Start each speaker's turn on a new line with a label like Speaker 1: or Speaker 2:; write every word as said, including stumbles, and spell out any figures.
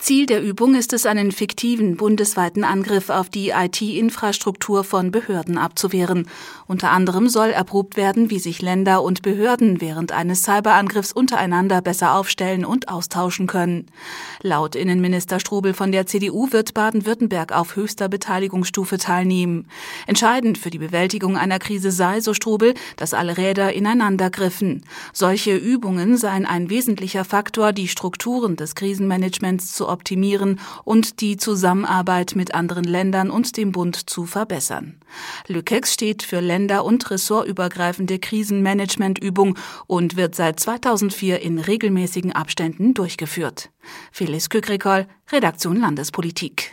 Speaker 1: Ziel der Übung ist es, einen fiktiven bundesweiten Angriff auf die I T-Infrastruktur von Behörden abzuwehren. Unter anderem soll erprobt werden, wie sich Länder und Behörden während eines Cyberangriffs untereinander besser aufstellen und austauschen können. Laut Innenminister Strobel von der C D U wird Baden-Württemberg auf höchster Beteiligungsstufe teilnehmen. Entscheidend für die Bewältigung einer Krise sei, so Strobel, dass alle Räder ineinander griffen. Solche Übungen seien ein wesentlicher Faktor, die Strukturen des Krisenmanagements zu optimieren und die Zusammenarbeit mit anderen Ländern und dem Bund zu verbessern. LÜKEX steht für Länder- und ressortübergreifende Krisenmanagementübung und wird seit zweitausendvier in regelmäßigen Abständen durchgeführt. Phyllis Kükrikol, Redaktion Landespolitik.